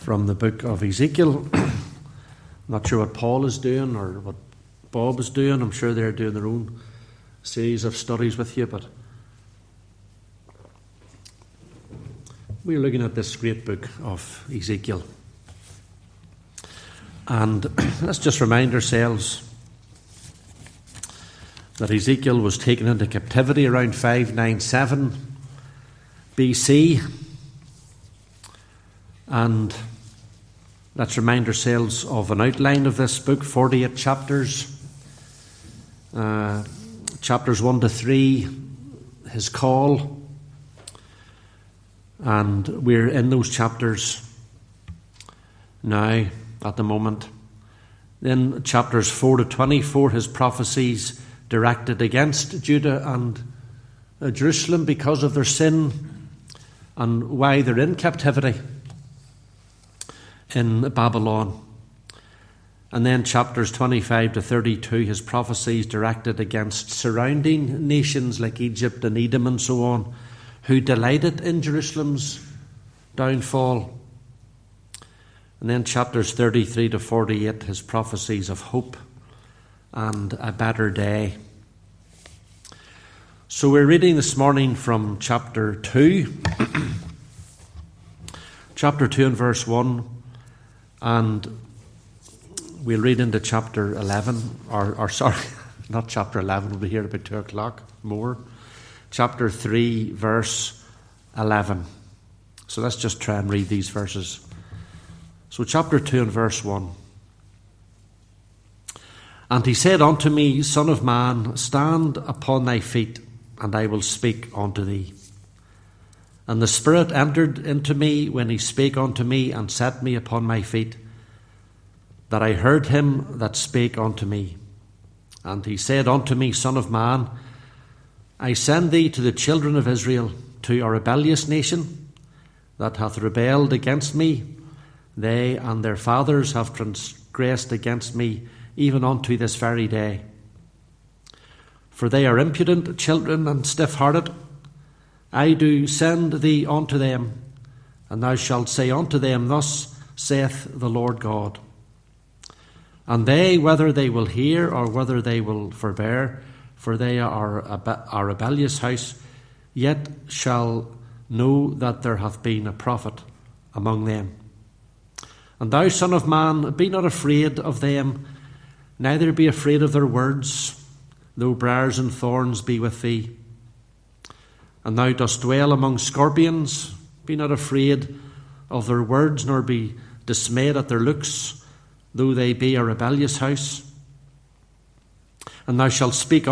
from the book of Ezekiel. Not sure what Paul is doing or what Bob is doing. I'm sure they're doing their own series of studies with you, but we're looking at this great book of Ezekiel. And let's just remind ourselves that Ezekiel was taken into captivity around 597 BC. And let's remind ourselves of an outline of this book, 48 chapters. Chapters 1 to 3, his call. And we're in those chapters now, at the moment. Then chapters 4 to 24, his prophecies directed against Judah and Jerusalem because of their sin and why they're in captivity in Babylon. And then chapters 25 to 32, his prophecies directed against surrounding nations like Egypt and Edom and so on, who delighted in Jerusalem's downfall. And then chapters 33 to 48, his prophecies of hope and a better day. So we're reading this morning from chapter 2. Chapter 2 and verse 1. And we'll read into chapter 11. Or sorry, not chapter 11. We'll be here about 2 o'clock more. Chapter 3, verse 11. So let's just try and read these verses. So chapter 2 and verse 1. And he said unto me, Son of man, stand upon thy feet, and I will speak unto thee. And the Spirit entered into me when he spake unto me, and set me upon my feet, that I heard him that spake unto me. And he said unto me, Son of man, I send thee to the children of Israel, to a rebellious nation that hath rebelled against me. They and their fathers have transgressed against me, even unto this very day. For they are impudent children and stiff-hearted. I do send thee unto them, and thou shalt say unto them, Thus saith the Lord God. And they, whether they will hear or whether they will forbear, for they are a rebellious house, yet shall know that there hath been a prophet among them. And thou, son of man, be not afraid of them, neither be afraid of their words, though briars and thorns be with thee. And thou dost dwell among scorpions, be not afraid of their words, nor be dismayed at their looks, though they be a rebellious house. And thou shalt speak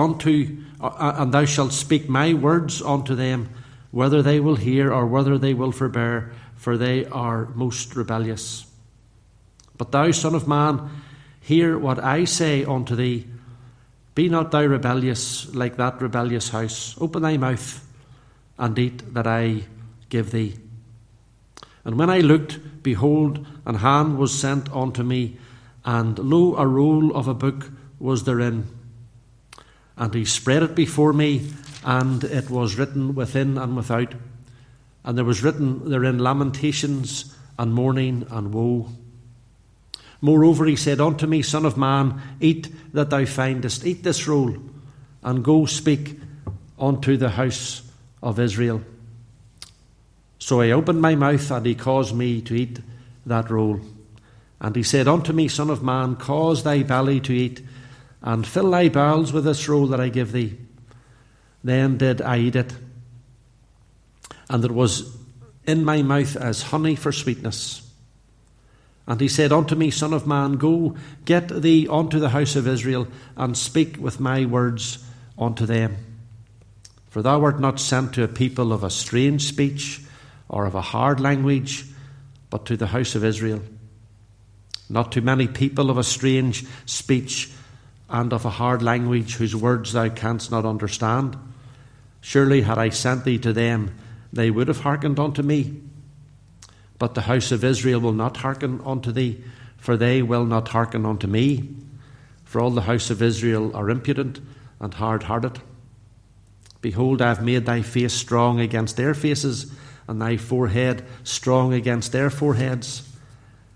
my words unto them, whether they will hear or whether they will forbear, for they are most rebellious. But thou, son of man, hear what I say unto thee. Be not thou rebellious like that rebellious house. Open thy mouth and eat that I give thee. And when I looked, behold, an hand was sent unto me, and lo, a roll of a book was therein. And he spread it before me, and it was written within and without. And there was written therein lamentations and mourning and woe. Moreover, he said unto me, Son of man, eat that thou findest, eat this roll, and go speak unto the house of Israel. So I opened my mouth, and he caused me to eat that roll. And he said unto me, Son of man, cause thy belly to eat, and fill thy bowels with this roll that I give thee. Then did I eat it, and it was in my mouth as honey for sweetness. And he said unto me, Son of man, go, get thee unto the house of Israel, and speak with my words unto them. For thou art not sent to a people of a strange speech, or of a hard language, but to the house of Israel. Not to many people of a strange speech, and of a hard language, whose words thou canst not understand. Surely had I sent thee to them, they would have hearkened unto me. But the house of Israel will not hearken unto thee, for they will not hearken unto me. For all the house of Israel are impudent and hard-hearted. Behold, I have made thy face strong against their faces, and thy forehead strong against their foreheads.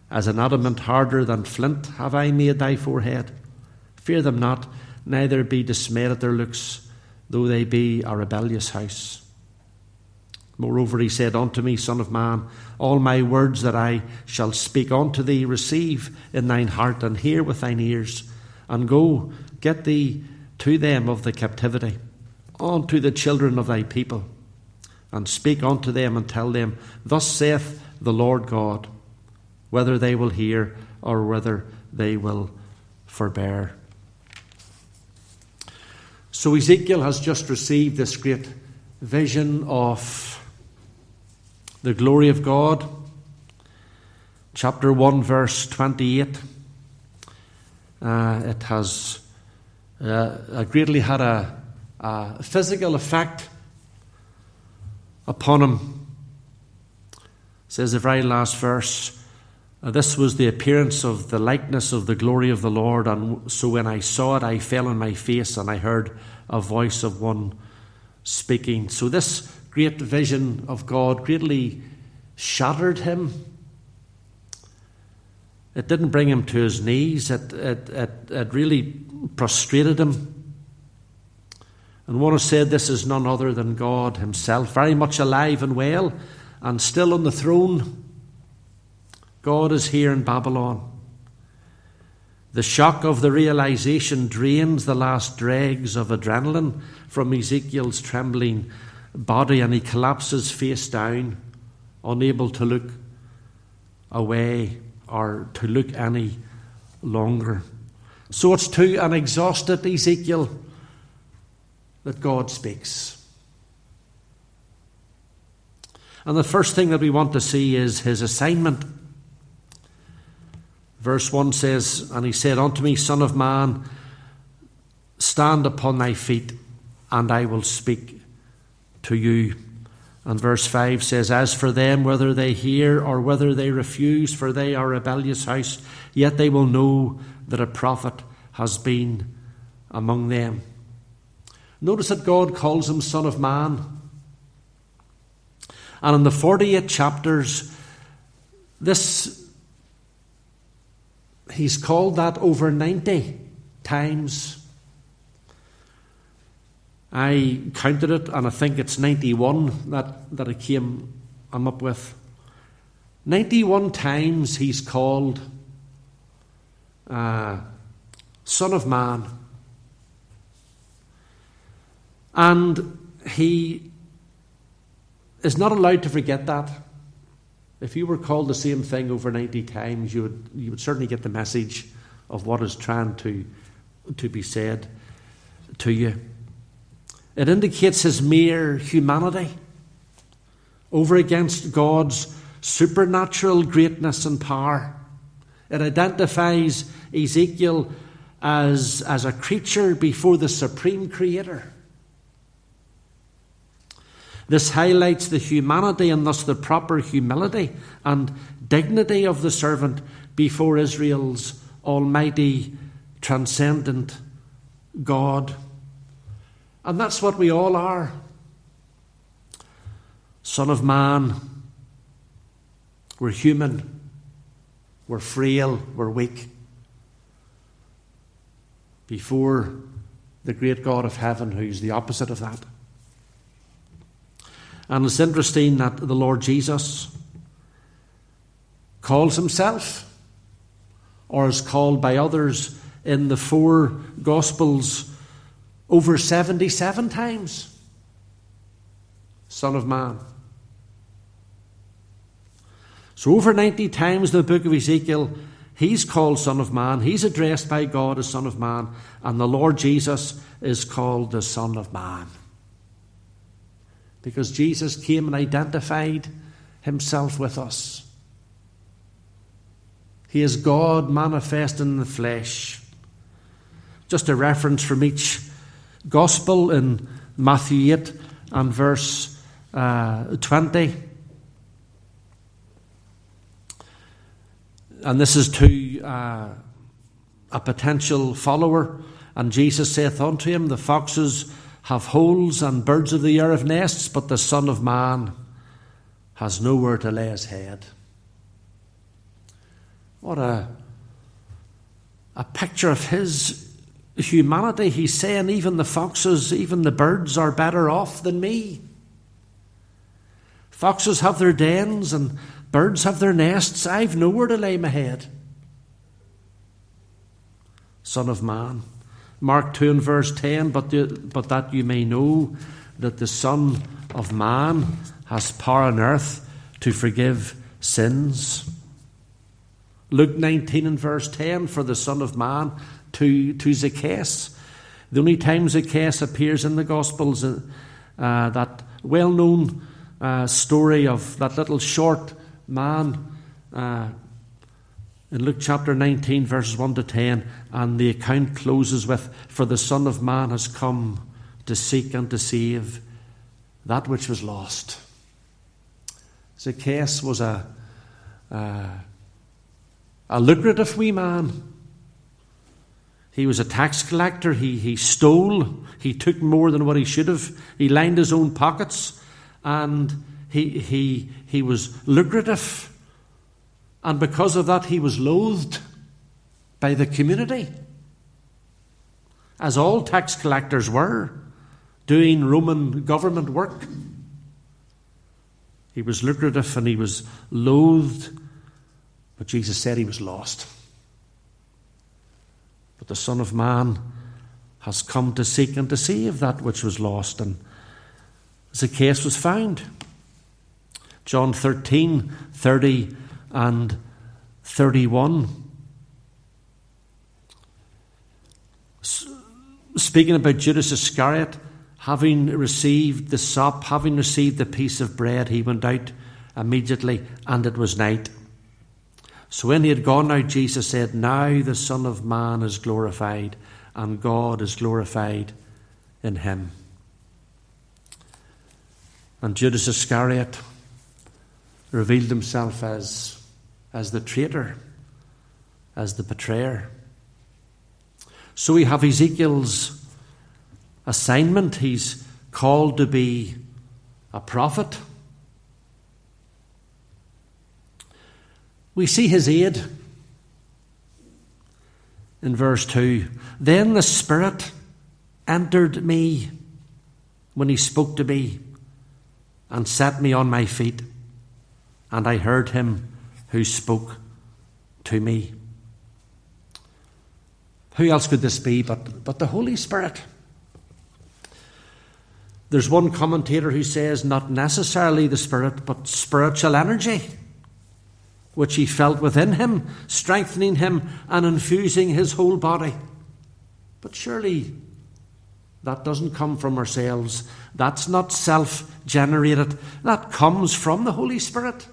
As an adamant harder than flint have I made thy forehead. Fear them not, neither be dismayed at their looks, though they be a rebellious house. Moreover, he said unto me, Son of man, all my words that I shall speak unto thee receive in thine heart, and hear with thine ears, and go, get thee to them of the captivity, unto the children of thy people, and speak unto them, and tell them, Thus saith the Lord God, whether they will hear or whether they will forbear. So Ezekiel has just received this great vision of the glory of God. Chapter 1, verse 28. It has greatly had a physical effect upon him. It says the very last verse, this was the appearance of the likeness of the glory of the Lord, and so when I saw it, I fell on my face, and I heard a voice of one speaking. So this great vision of God greatly shattered him. It didn't bring him to his knees. It really prostrated him. And one has said this is none other than God himself, very much alive and well, and still on the throne. God is here in Babylon. The shock of the realization drains the last dregs of adrenaline from Ezekiel's trembling body, and he collapses face down, unable to look away or to look any longer. So it's to an exhausted Ezekiel that God speaks. And the first thing that we want to see is his assignment. Verse 1 says, And he said unto me, Son of man, stand upon thy feet, and I will speak to you. And verse 5 says, As for them, whether they hear or whether they refuse, for they are a rebellious house, yet they will know that a prophet has been among them. Notice that God calls him Son of Man. And in the 48 chapters, he's called that over 90 times. I counted it, and I think it's 91 that I'm up with. 91 times he's called Son of Man. And he is not allowed to forget that. If you were called the same thing over 90 times, you would certainly get the message of what is trying to be said to you. It indicates his mere humanity over against God's supernatural greatness and power. It identifies Ezekiel as a creature before the supreme creator. This highlights the humanity and thus the proper humility and dignity of the servant before Israel's almighty, transcendent God. And that's what we all are. Son of Man. We're human. We're frail. We're weak. Before the great God of heaven, who's the opposite of that. And it's interesting that the Lord Jesus calls himself, or is called by others in the 4 Gospels, over 77 times, Son of Man. So over 90 times in the book of Ezekiel, he's called Son of Man. He's addressed by God as Son of Man. And the Lord Jesus is called the Son of Man. Because Jesus came and identified himself with us. He is God manifest in the flesh. Just a reference from each Gospel in Matthew 8 and verse 20. And this is to a potential follower. And Jesus saith unto him, The foxes have holes and birds of the air have nests, but the Son of Man has nowhere to lay his head. What a picture of his humanity. He's saying even the foxes, even the birds are better off than me. Foxes have their dens and birds have their nests. I've nowhere to lay my head. Son of man. Mark 2 and verse 10, but that you may know that the Son of Man has power on earth to forgive sins. Luke 19 and verse 10, for the Son of Man to Zacchaeus. The only time Zacchaeus appears in the Gospels, that well-known story of that little short man in Luke chapter 19, verses 1 to 10, and the account closes with, for the Son of Man has come to seek and to save that which was lost. Zacchaeus was a lucrative wee man. He was a tax collector. He stole. He took more than what he should have. He lined his own pockets, and he was lucrative. And because of that, he was loathed by the community, as all tax collectors were, doing Roman government work. He was lucrative and he was loathed, but Jesus said he was lost. But the Son of Man has come to seek and to save that which was lost, and Zacchaeus was found. John 13, 30 and 31. Speaking about Judas Iscariot, having received the sop, having received the piece of bread, he went out immediately, and it was night. So when he had gone out, Jesus said, now the Son of Man is glorified, and God is glorified in him. And Judas Iscariot revealed himself as the traitor, as the betrayer. So we have Ezekiel's assignment. He's called to be a prophet. We see his aid in verse 2. Then the Spirit entered me when he spoke to me and set me on my feet, and I heard him who spoke to me. Who else could this be but the Holy Spirit? There's one commentator who says not necessarily the Spirit, but spiritual energy, which he felt within him, strengthening him and infusing his whole body. But surely that doesn't come from ourselves. That's not self-generated. That comes from the Holy Spirit.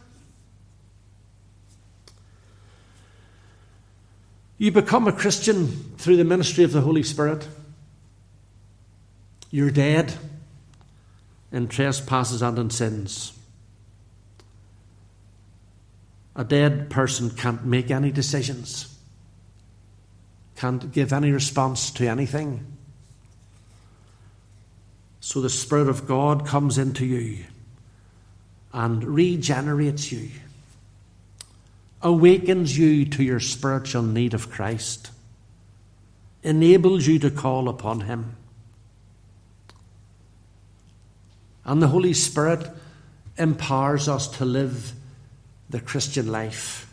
You become a Christian through the ministry of the Holy Spirit. You're dead in trespasses and in sins. A dead person can't make any decisions, can't give any response to anything. So the Spirit of God comes into you and regenerates you, awakens you to your spiritual need of Christ, enables you to call upon him. And the Holy Spirit empowers us to live the Christian life.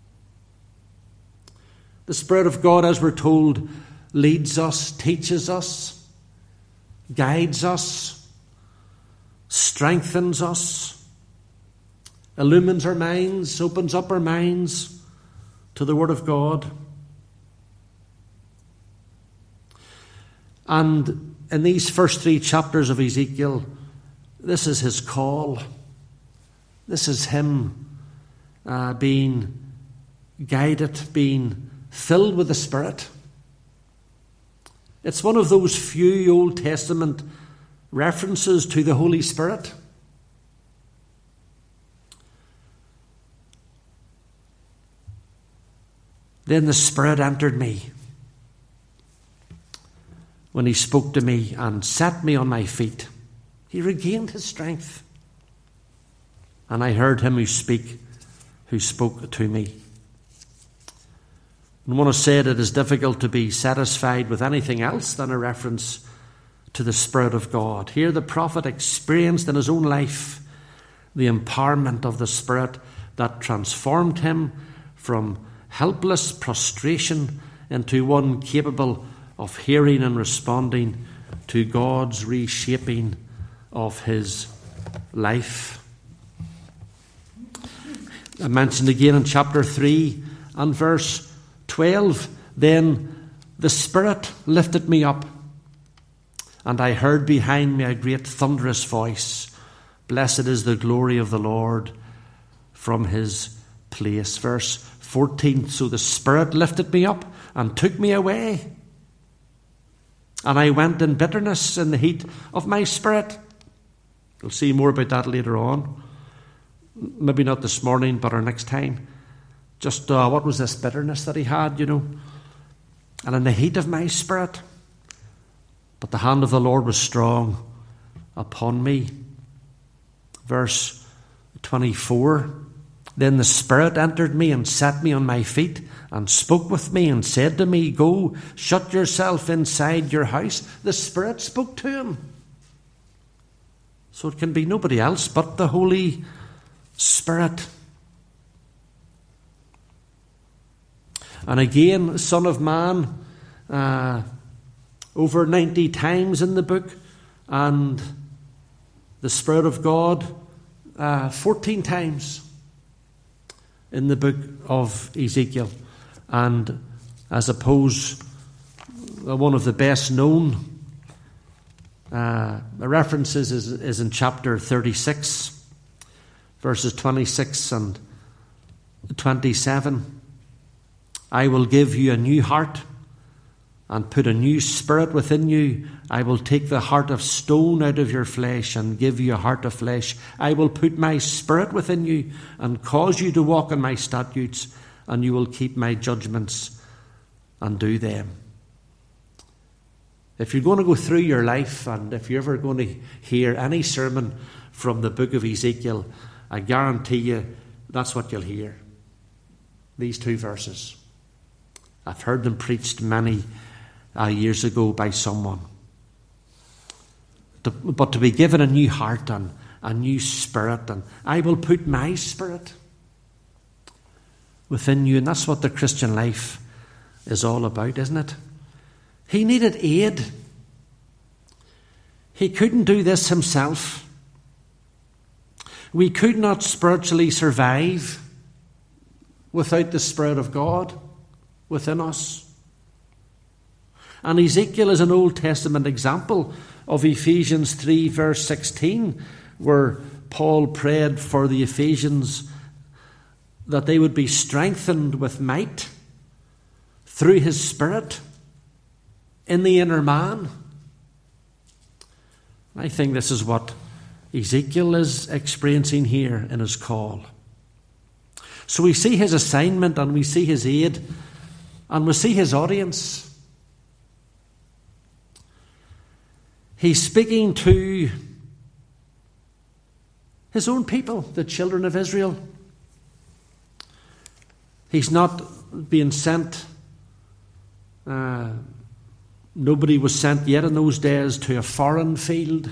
The Spirit of God, as we're told, leads us, teaches us, guides us, strengthens us, illumines our minds, opens up our minds to the Word of God. And in these first 3 chapters of Ezekiel, this is his call. This is him being guided, being filled with the Spirit. It's one of those few Old Testament references to the Holy Spirit. Then the Spirit entered me when he spoke to me and set me on my feet. He regained his strength. And I heard him who spoke to me. And one has said it is difficult to be satisfied with anything else than a reference to the Spirit of God. Here the prophet experienced in his own life the empowerment of the Spirit that transformed him from helpless prostration into one capable of hearing and responding to God's reshaping of his life. I mentioned again in chapter 3 and verse 12, then the Spirit lifted me up, and I heard behind me a great thunderous voice, blessed is the glory of the Lord from his place. Verse 14, so the Spirit lifted me up and took me away, and I went in bitterness in the heat of my spirit. We'll see more about that later on. Maybe not this morning, but our next time. Just what was this bitterness that he had, And in the heat of my spirit. But the hand of the Lord was strong upon me. Verse 24. Then the Spirit entered me and set me on my feet and spoke with me and said to me, go, shut yourself inside your house. The Spirit spoke to him. So it can be nobody else but the Holy Spirit. And again, Son of Man, over 90 times in the book, and the Spirit of God 14 times in the book of Ezekiel. And I suppose one of the best known references is in chapter 36, verses 26 and 27. I will give you a new heart and put a new spirit within you. I will take the heart of stone out of your flesh and give you a heart of flesh. I will put my spirit within you and cause you to walk in my statutes, and you will keep my judgments and do them. If you're going to go through your life, and if you're ever going to hear any sermon from the book of Ezekiel, I guarantee you that's what you'll hear. These two verses. I've heard them preached many years ago by someone. But to be given a new heart and a new spirit, and I will put my spirit within you. And that's what the Christian life is all about, isn't it? He needed aid. He couldn't do this himself. We could not spiritually survive without the Spirit of God within us. And Ezekiel is an Old Testament example of Ephesians 3 verse 16, where Paul prayed for the Ephesians that they would be strengthened with might through his Spirit in the inner man. I think this is what Ezekiel is experiencing here in his call. So we see his assignment, and we see his aid, and we see his audience. He's speaking to his own people, the children of Israel. He's not being sent. Nobody was sent yet in those days to a foreign field.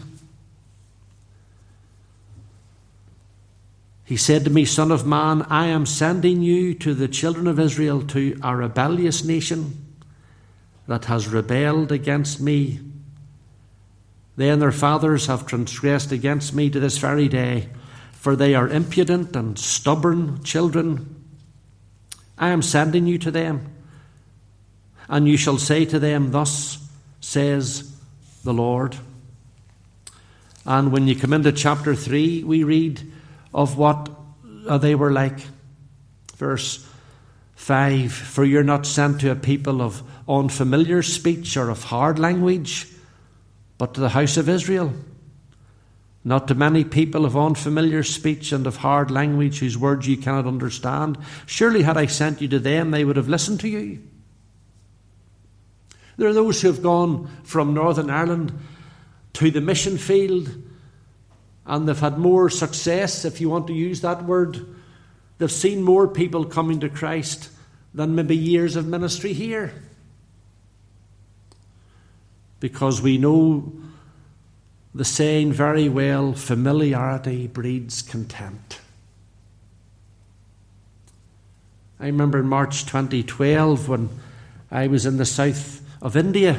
He said to me, Son of man, I am sending you to the children of Israel, to a rebellious nation that has rebelled against me. They and their fathers have transgressed against me to this very day, for they are impudent and stubborn children. I am sending you to them, and you shall say to them, Thus says the Lord. And when you come into chapter 3, we read of what they were like. Verse 5, For you're not sent to a people of unfamiliar speech or of hard language, but to the house of Israel. Not to many people of unfamiliar speech and of hard language, whose words you cannot understand. Surely had I sent you to them, they would have listened to you. There are those who have gone from Northern Ireland to the mission field, and they've had more success, if you want to use that word. They've seen more people coming to Christ than maybe years of ministry here. Because we know the saying very well, familiarity breeds contempt. I remember in March 2012 when I was in the south of India,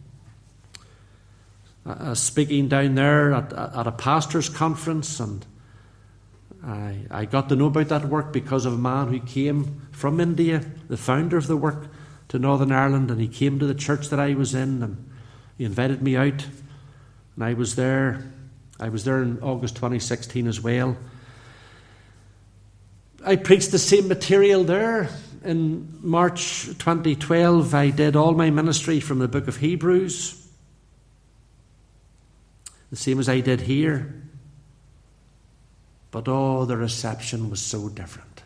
speaking down there at a pastor's conference, and I got to know about that work because of a man who came from India, the founder of the work, to Northern Ireland, and he came to the church that I was in, and he invited me out, and I was there. I was there in August 2016 as well. I preached the same material there. In March 2012, I did all my ministry from the book of Hebrews, the same as I did here. But the reception was so different.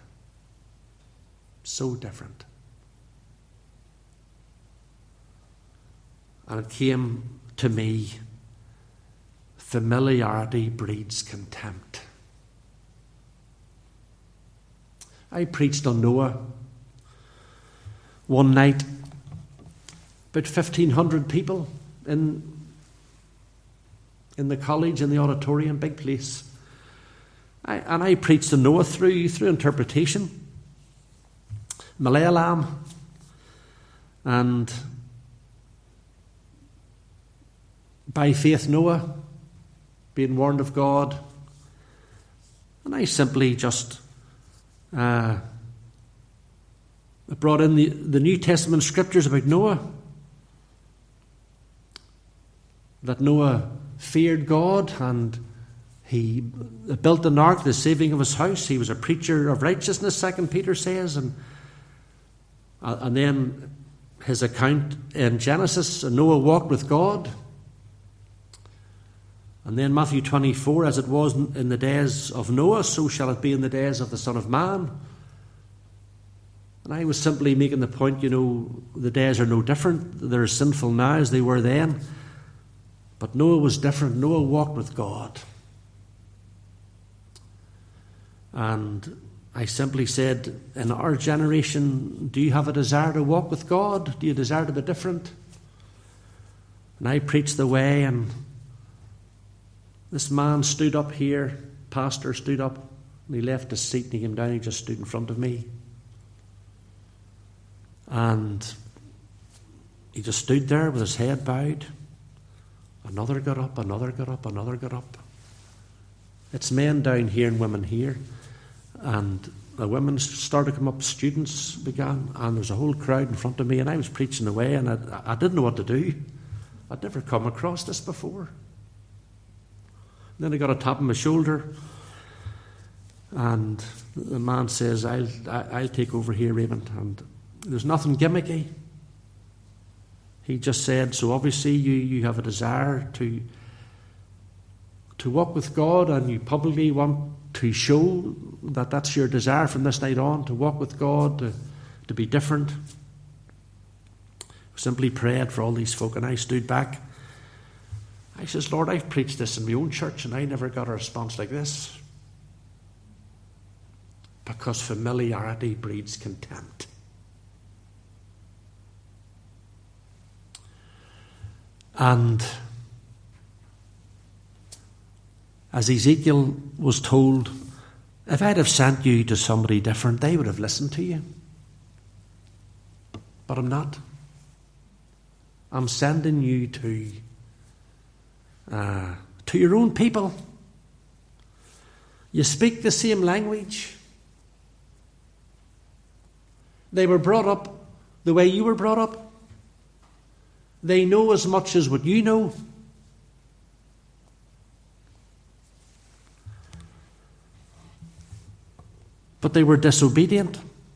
So different. And it came to me, familiarity breeds contempt. I preached on Noah one night, about 1,500 people in the college, in the auditorium, big place. I preached on Noah through interpretation, Malayalam, and by faith Noah, being warned of God. And I simply just brought in the New Testament scriptures about Noah. That Noah feared God and he built an ark, the saving of his house. He was a preacher of righteousness, 2 Peter says. And then his account in Genesis, Noah walked with God. And then Matthew 24, as it was in the days of Noah, so shall it be in the days of the Son of Man. And I was simply making the point, the days are no different. They're as sinful now as they were then. But Noah was different. Noah walked with God. And I simply said, in our generation, do you have a desire to walk with God? Do you desire to be different? And I preached the way, and this man stood up here, pastor stood up, and he left his seat and he came down, he just stood in front of me. And he just stood there with his head bowed. Another got up, another got up, another got up. It's men down here and women here. And the women started to come up, students began, and there was a whole crowd in front of me, and I was preaching away, and I didn't know what to do. I'd never come across this before. And then I got a tap on my shoulder, and the man says, I'll take over here, Raymond. And there's nothing gimmicky. He just said, so obviously you have a desire to walk with God, and you publicly want to show that that's your desire from this night on, to walk with God, to be different. Simply prayed for all these folk, and I stood back. I says, Lord, I've preached this in my own church, and I never got a response like this. Because familiarity breeds contempt. And as Ezekiel was told, if I'd have sent you to somebody different, they would have listened to you. But I'm not. I'm sending you to your own people. You speak the same language. They were brought up the way you were brought up. They know as much as what you know. But they were disobedient.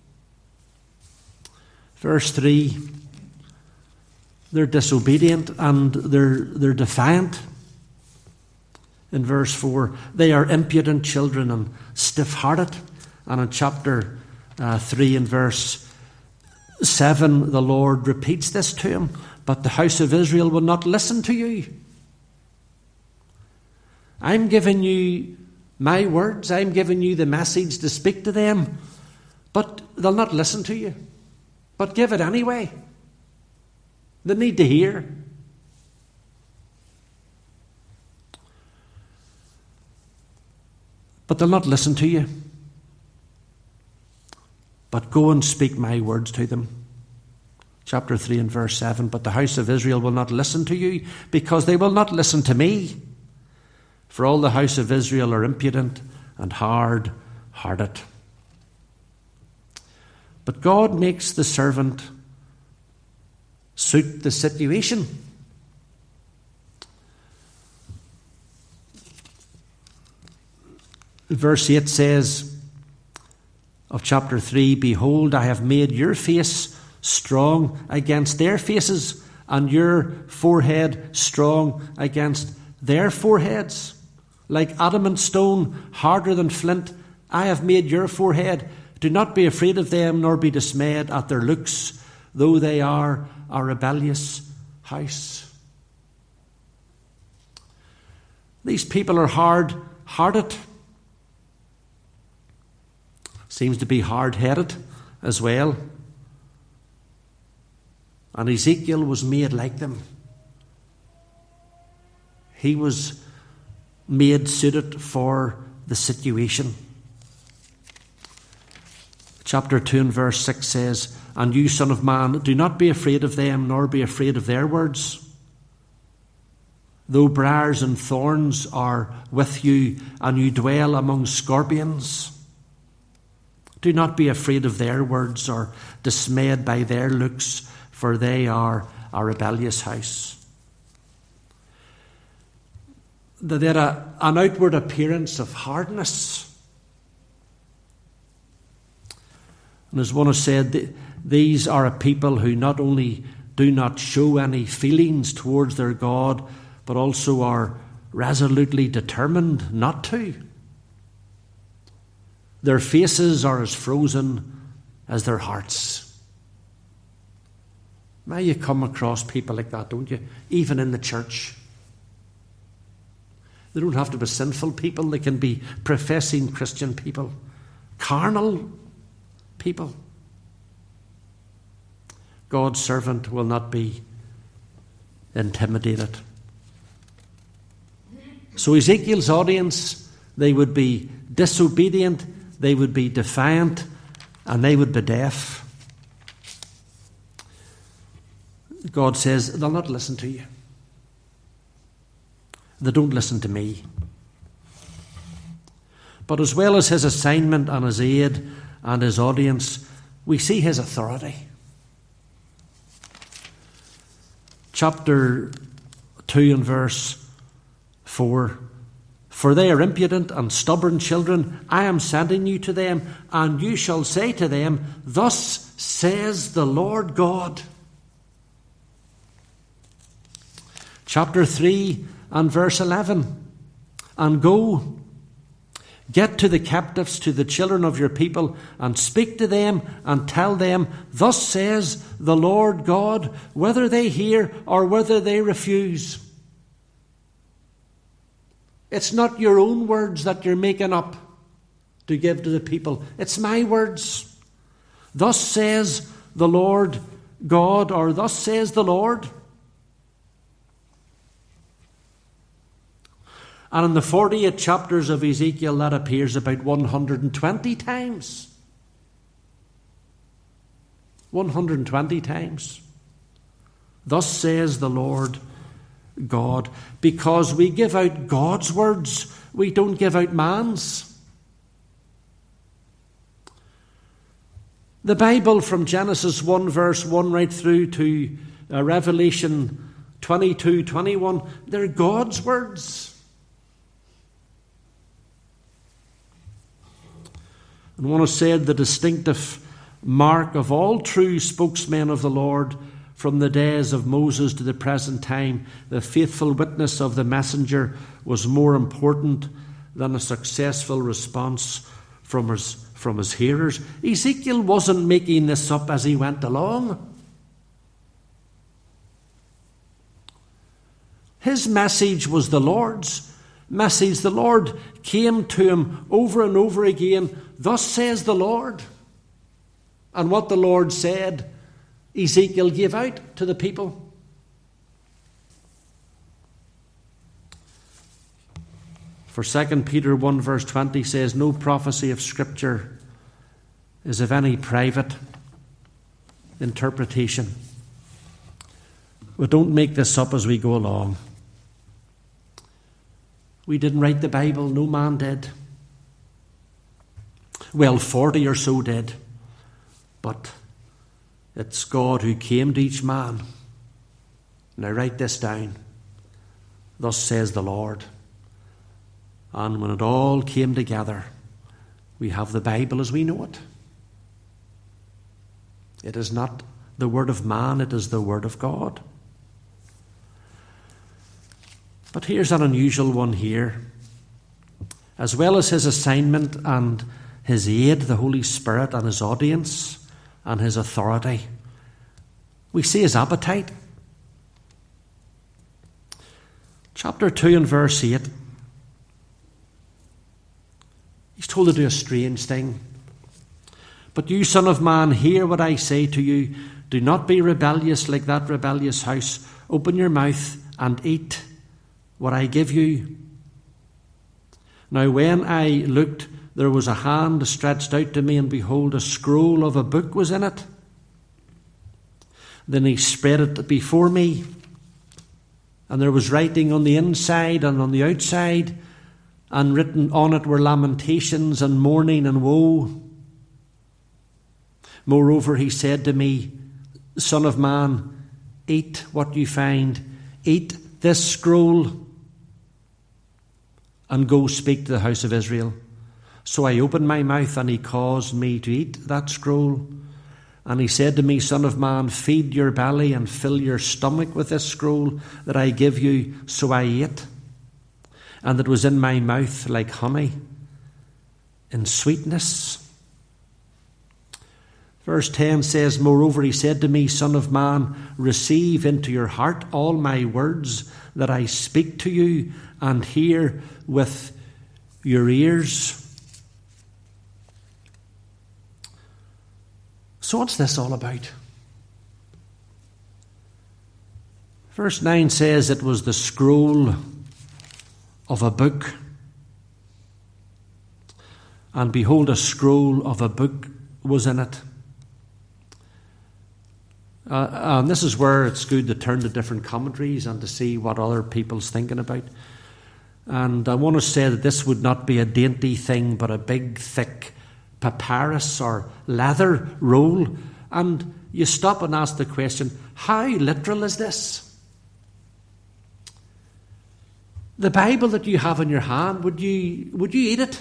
Verse 3, they're disobedient and they're defiant. In verse 4, they are impudent children and stiff-hearted. And in chapter 3 and verse 7, the Lord repeats this to him. But the house of Israel will not listen to you. I'm giving you my words. I'm giving you the message to speak to them. But they'll not listen to you. But give it anyway. They need to hear. But they'll not listen to you. But go and speak my words to them. Chapter 3 and verse 7. But the house of Israel will not listen to you, because they will not listen to me. For all the house of Israel are impudent and hard-hearted. But God makes the servant suit the situation. Verse 8 says of chapter 3, Behold, I have made your face strong against their faces, and your forehead strong against their foreheads. Like adamant stone, harder than flint, I have made your forehead. Do not be afraid of them, nor be dismayed at their looks, though they are a rebellious house. These people are hard-hearted. Seems to be hard-headed as well. And Ezekiel was made like them. He was made suited for the situation. Chapter 2 and verse 6 says, And you, son of man, do not be afraid of them, nor be afraid of their words. Though briars and thorns are with you, and you dwell among scorpions, do not be afraid of their words, or dismayed by their looks, for they are a rebellious house. They had an outward appearance of hardness. And as one has said, these are a people who not only do not show any feelings towards their God, but also are resolutely determined not to. Their faces are as frozen as their hearts. Now you come across people like that, don't you? Even in the church. They don't have to be sinful people. They can be professing Christian people. Carnal people. God's servant will not be intimidated. So Ezekiel's audience, they would be disobedient, they would be defiant, and they would be deaf. God says, they'll not listen to you. They don't listen to me. But as well as his assignment and his aid and his audience, we see his authority. Chapter 2 and verse 4. For they are impudent and stubborn children. I am sending you to them, and you shall say to them, Thus says the Lord God. Chapter 3 and verse 11. And go, get to the captives, to the children of your people, and speak to them, and tell them, Thus says the Lord God, whether they hear or whether they refuse. It's not your own words that you're making up to give to the people. It's my words. Thus says the Lord God, or thus says the Lord. And in the 48 chapters of Ezekiel, that appears about 120 times. 120 times. Thus says the Lord God. Because we give out God's words, we don't give out man's. The Bible from Genesis 1 verse 1 right through to Revelation 22:21, they're God's words. And one has said the distinctive mark of all true spokesmen of the Lord from the days of Moses to the present time, the faithful witness of the messenger was more important than a successful response from his hearers. Ezekiel wasn't making this up as he went along. His message was the Lord's message. The Lord came to him over and over again. Thus says the Lord. And what the Lord said Ezekiel gave out to the people. For 2 Peter 1 verse 20 says, no prophecy of Scripture is of any private interpretation. We don't make this up as we go along. We didn't write the Bible, no man did. Well, 40 or so did. But it's God who came to each man. Now write this down. Thus says the Lord. And when it all came together, we have the Bible as we know it. It is not the word of man, it is the word of God. But here's an unusual one here. As well as his assignment and his aid, the Holy Spirit, and his audience and his authority, we see his appetite. Chapter 2 and verse 8. He's told to do a strange thing. But you, son of man, hear what I say to you. Do not be rebellious like that rebellious house. Open your mouth and eat what I give you. Now when I looked, there was a hand stretched out to me, and behold, a scroll of a book was in it. Then he spread it before me, and there was writing on the inside and on the outside, and written on it were lamentations and mourning and woe. Moreover, he said to me, Son of man, eat what you find. Eat this scroll and go speak to the house of Israel. So I opened my mouth, and he caused me to eat that scroll. And he said to me, Son of man, feed your belly and fill your stomach with this scroll that I give you. So I ate, and it was in my mouth like honey in sweetness. Verse 10 says, Moreover, he said to me, Son of man, receive into your heart all my words that I speak to you, and hear with your ears. So what's this all about? Verse 9 says it was the scroll of a book. And behold, a scroll of a book was in it. And this is where it's good to turn to different commentaries and to see what other people's thinking about. And I want to say that this would not be a dainty thing, but a big, thick papyrus or leather roll. And you stop and ask the question, how literal is this? The Bible that you have in your hand, would you eat it?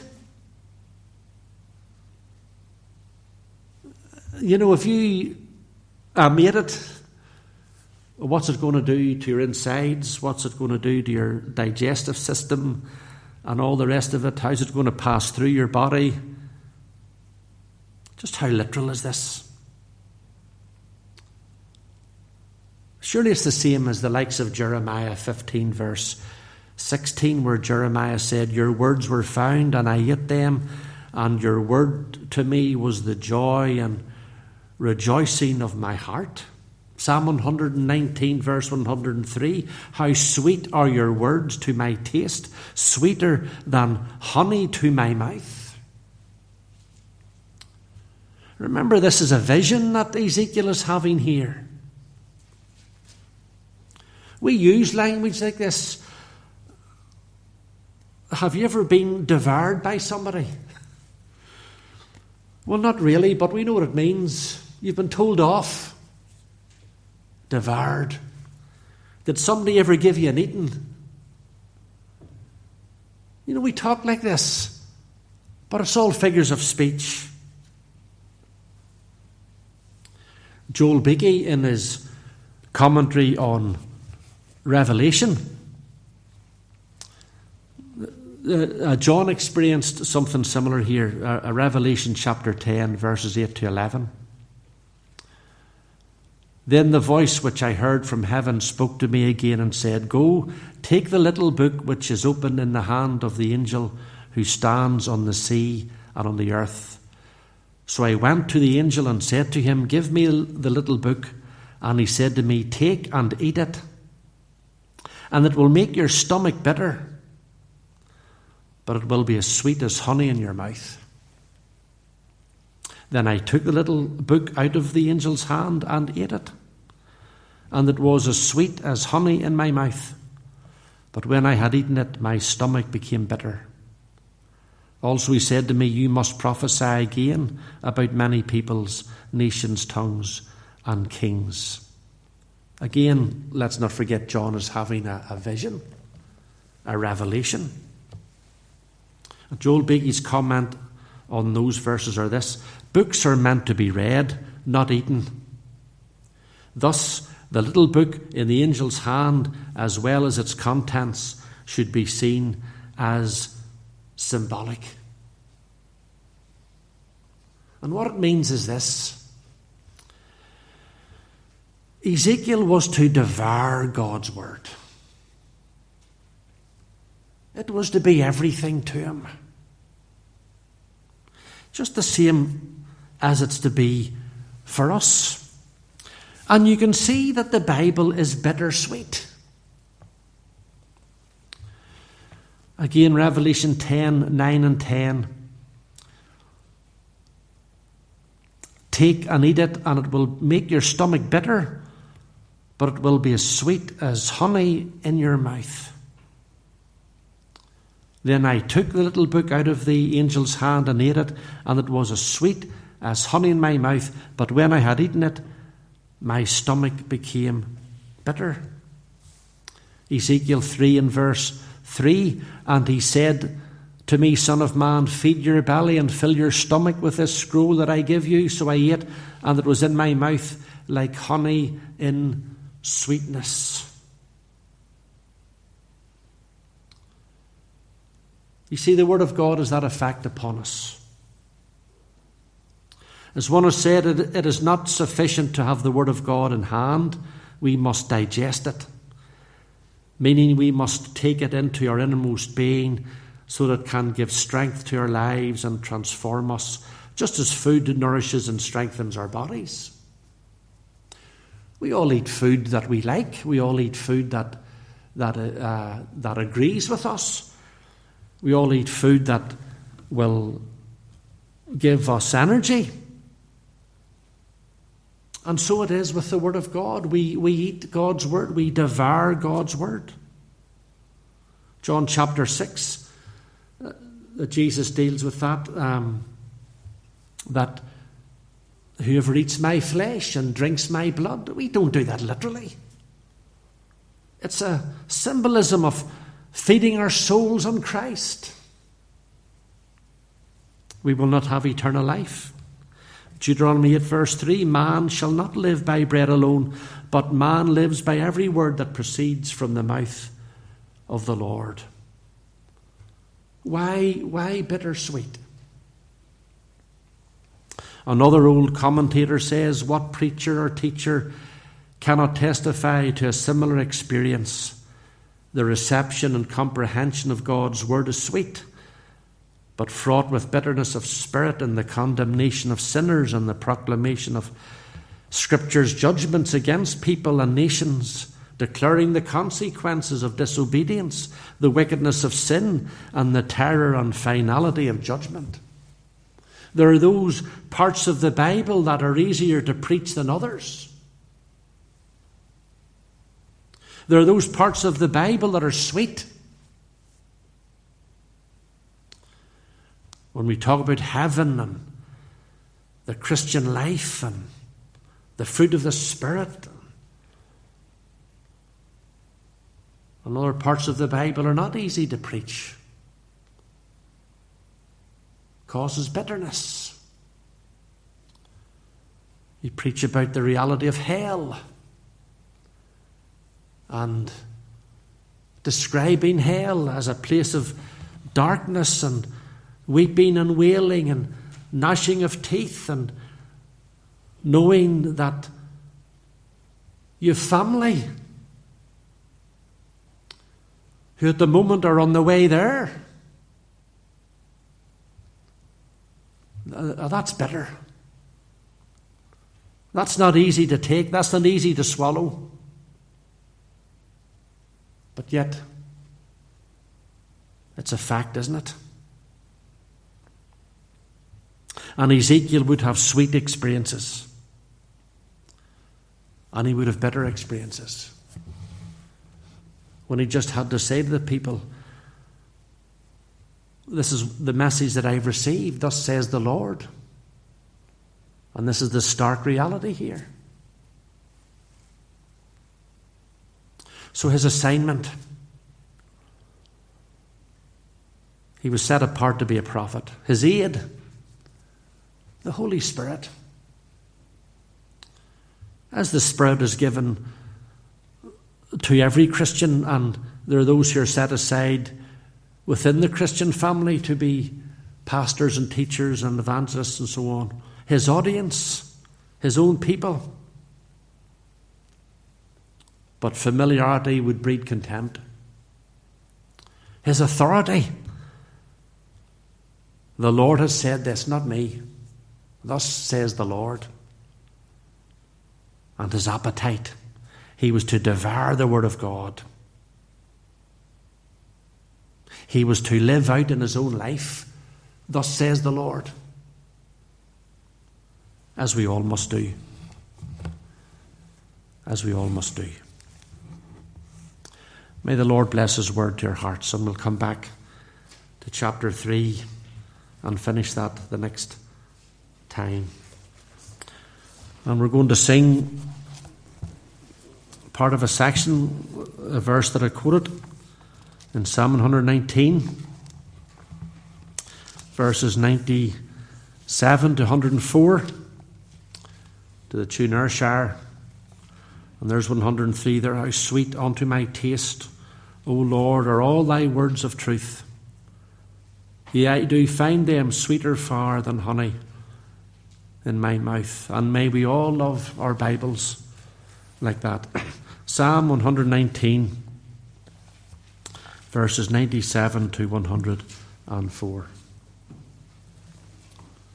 You know, if you made it, what's it going to do to your insides? What's it going to do to your digestive system and all the rest of it? How's it going to pass through your body? Just how literal is this? Surely it's the same as the likes of Jeremiah 15 verse 16, where Jeremiah said, Your words were found, and I ate them, and your word to me was the joy and rejoicing of my heart. Psalm 119 verse 103, How sweet are your words to my taste, sweeter than honey to my mouth. Remember, this is a vision that Ezekiel is having here. We use language like this. Have you ever been devoured by somebody? Well, not really, but we know what it means. You've been told off. Devoured. Did somebody ever give you an eating? You know, we talk like this, but it's all figures of speech. Joel Beakey, in his commentary on Revelation, John experienced something similar here. Revelation chapter 10, verses 8 to 11. Then the voice which I heard from heaven spoke to me again and said, Go, take the little book which is open in the hand of the angel who stands on the sea and on the earth. So I went to the angel and said to him, Give me the little book. And he said to me, take and eat it, and it will make your stomach bitter, but it will be as sweet as honey in your mouth. Then I took the little book out of the angel's hand and ate it, and it was as sweet as honey in my mouth. But when I had eaten it, my stomach became bitter. Also he said to me, you must prophesy again about many peoples, nations, tongues, and kings. Again, let's not forget John is having a vision, a revelation. Joel Beattie's comment on those verses are this: books are meant to be read, not eaten. Thus, the little book in the angel's hand, as well as its contents, should be seen as symbolic. And what it means is this: Ezekiel was to devour God's word. It was to be everything to him. Just the same as it's to be for us. And you can see that the Bible is bittersweet. Again, Revelation 10, 9 and 10. Take and eat it, and it will make your stomach bitter, but it will be as sweet as honey in your mouth. Then I took the little book out of the angel's hand and ate it, and it was as sweet as honey in my mouth. But when I had eaten it, my stomach became bitter. Ezekiel 3 and verse 3, and he said to me, Son of man, feed your belly and fill your stomach with this scroll that I give you. So I ate, and it was in my mouth like honey in sweetness. You see, the word of God has that effect upon us. As one has said, it is not sufficient to have the word of God in hand. We must digest it, meaning we must take it into our innermost being so that it can give strength to our lives and transform us, just as food nourishes and strengthens our bodies. We all eat food that we like. We all eat food that agrees with us. We all eat food that will give us energy. And so it is with the Word of God. We eat God's Word. We devour God's Word. John chapter 6, Jesus deals with that whoever eats my flesh and drinks my blood. We don't do that literally. It's a symbolism of feeding our souls on Christ. We will not have eternal life. Deuteronomy 8 verse 3, man shall not live by bread alone, but man lives by every word that proceeds from the mouth of the Lord. Why bittersweet? Another old commentator says, what preacher or teacher cannot testify to a similar experience? The reception and comprehension of God's word is sweet, but fraught with bitterness of spirit and the condemnation of sinners and the proclamation of Scripture's judgments against people and nations, declaring the consequences of disobedience, the wickedness of sin, and the terror and finality of judgment. There are those parts of the Bible that are easier to preach than others. There are those parts of the Bible that are sweet. When we talk about heaven and the Christian life and the fruit of the Spirit, and other parts of the Bible are not easy to preach. Causes bitterness. You preach about the reality of hell and describing hell as a place of darkness and weeping and wailing and gnashing of teeth, and knowing that you have family who at the moment are on the way there. That's bitter. That's not easy to take. That's not easy to swallow. But yet, it's a fact, isn't it? And Ezekiel would have sweet experiences. And he would have bitter experiences. When he just had to say to the people, this is the message that I've received, thus says the Lord. And this is the stark reality here. So his assignment, he was set apart to be a prophet. His aid, the Holy Spirit. As the Spirit is given to every Christian, and there are those who are set aside within the Christian family to be pastors and teachers and evangelists and so on. His audience, his own people. But familiarity would breed contempt. His authority. The Lord has said this, not me. Thus says the Lord. And his appetite, he was to devour the Word of God. He was to live out in his own life. Thus says the Lord. As we all must do. As we all must do. May the Lord bless his word to our hearts, and we'll come back to chapter 3 and finish that the next time. And we're going to sing part of a section, a verse that I quoted in Psalm 119, verses 97 to 104, to the tune Ayrshire. And there's 103 there. How sweet unto my taste, O Lord, are all thy words of truth. Yea, I do find them sweeter far than honey in my mouth. And may we all love our Bibles like that. Psalm 119, verses 97 to 104.